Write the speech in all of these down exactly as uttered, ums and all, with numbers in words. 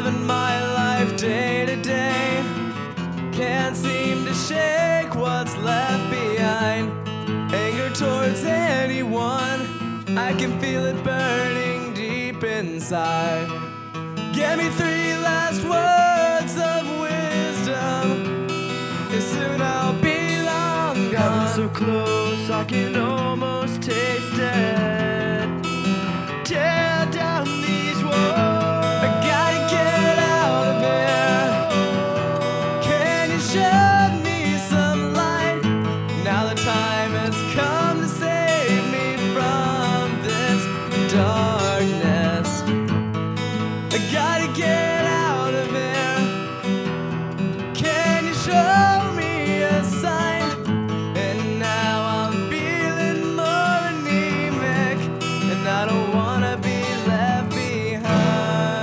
living my life day to day. Can't seem to shake what's left behind. Anger towards anyone, I can feel it burning deep inside. Give me three last words of wisdom, and soon I'll be long gone. I'm so close, I can almost taste it. Tear down these walls. I gotta get out of here. Can you shed me some light? Now the time has come to save me from this darkness. I gotta get out of here. Can you show me a sign? And now I'm feeling more anemic, and I don't wanna be left behind.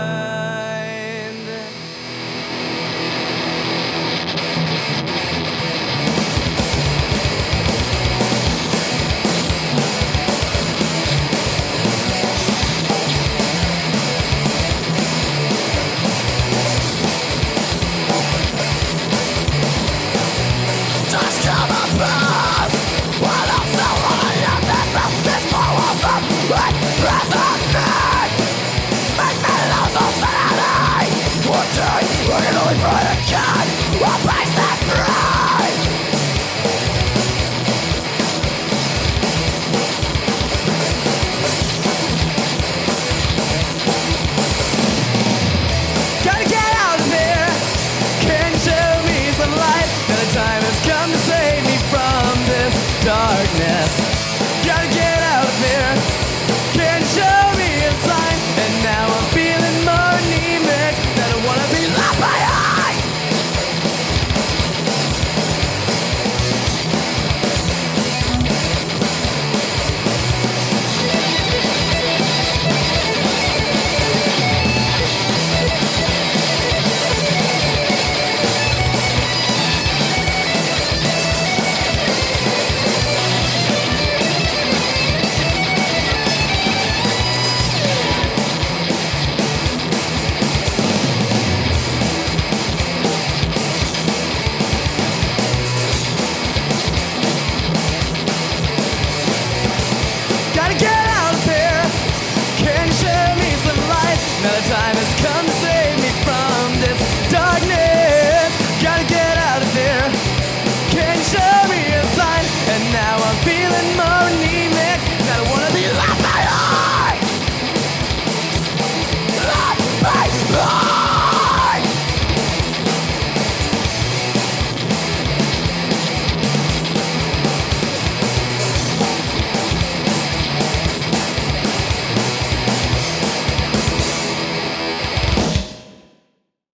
Just come above. While I'm still running up this, this power from my resonance. Make me lose all sanity. One day, we're gonna live right again. We'll face that pride. Gotta get out of here. Can you show me some light? Now the time has come to save me from this darkness. Gotta get out of here. Can you show me a sign? And now I'm feeling more anemic. I don't wanna be left behind. Gotta get out of here. Can you show me some light? Now the time has come to